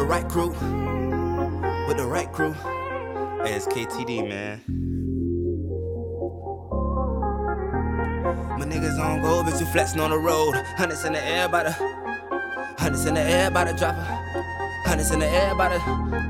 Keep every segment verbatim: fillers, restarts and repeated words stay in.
right crew, with the right crew. Hey, it's K T D, man. My niggas on go, bitch, you flexing on the road. Hundreds in the air by the, hundreds in the air by the dropper. Hundreds in the air by the.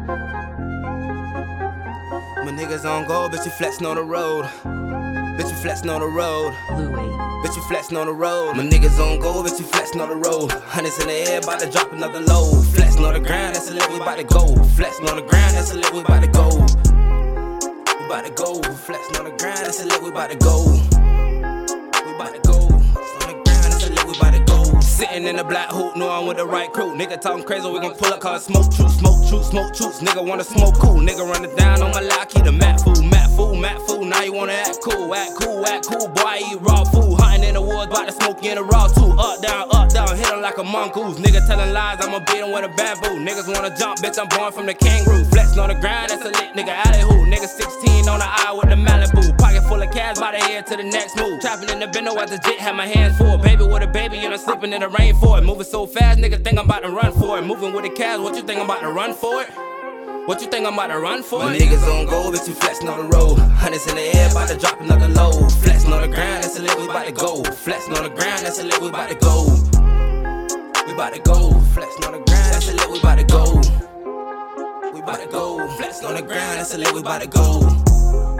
My niggas on go, bitch, you flexing on the road. Bitch, you flexing on the road. Louis. Bitch, you flexing on the road. My niggas on go, bitch, you flexing on the road. Hundreds in the air, bout to drop another load. Flexing on the ground, that's a lit, we bout to go. Flexing on the ground, that's a lit, we bout to go. We bout to go. Flexing on the ground, that's a lit, we bout to go. We bout to go. Flexing on the ground, that's a lit, we bout to go. Sitting in the black hoop, know I'm with the right crew. Nigga talking crazy, we gon' pull up, cause smoke truth, smoke truth, smoke truth. Nigga wanna smoke cool, nigga run it down on my lock, he the mat fool, mat fool, mat fool. Now you wanna act cool, act cool, act cool. Boy, I eat raw food, hunting in the woods, bout to smoke you in the raw too. Up, down, up, down, hit him like a mongoose. Nigga telling lies, I'ma beat him with a bamboo. Niggas wanna jump, bitch, I'm born from the kangaroo. Flexing on the ground, that's a lit nigga, alley who. Nigga sixteen on the aisle with the Malibu. Pocket full of cash, by the head to the next move. Trapping in the bendo at the jet, had my hands full. Baby with a baby, and I'm sleeping in the rain for it. Moving so fast, nigga think I'm about to run for it. Moving with the cash, what you think I'm about to run for it? What you think I'm about to run for it? My niggas on go, bitch, you flexing on the road. Hundreds in the air, about to drop another load. Flexing on the ground, that's a lit, we about to go. Flexing on the ground, that's a lit, we about to go. We about to go. Flexing on the ground, that's a lit, we about to go. We about to go. Flexing on the ground, that's a lit, we about to go.